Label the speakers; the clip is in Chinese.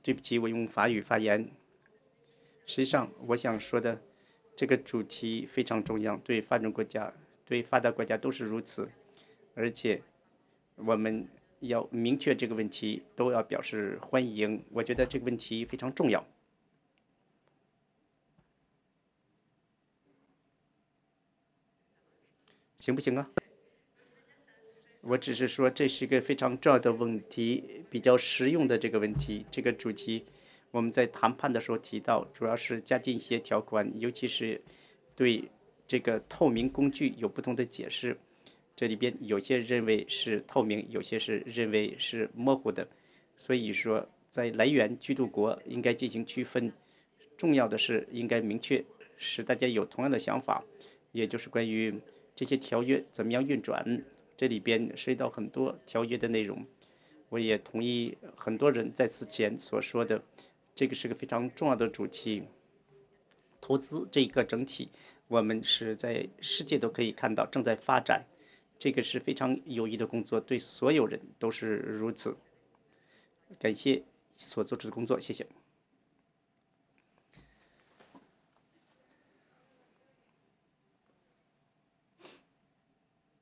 Speaker 1: 对不起，我用法语发言。实际上，我想说的这个主题非常重要，对发展国家、对发达国家都是如此。而且，我们要明确这个问题，都要表示欢迎。我觉得这个问题非常重要，行不行啊？我只是说这是一个非常重要的问题，比较实用的这个问题。这个主题我们在谈判的时候提到，主要是加进一些条款，尤其是对这个透明工具有不同的解释。这里边有些认为是透明，有些是认为是模糊的。所以说，在来源居住国应该进行区分。重要的是应该明确，使大家有同样的想法，也就是关于这些条约怎么样运转。这里边涉及到很多条约的内容。我也同意很多人在此前所说的，这个是个非常重要的主题。投资这一个整体，我们是在世界都可以看到正在发展，这个是非常有益的工作，对所有人都是如此。感谢所做出的工作，谢谢。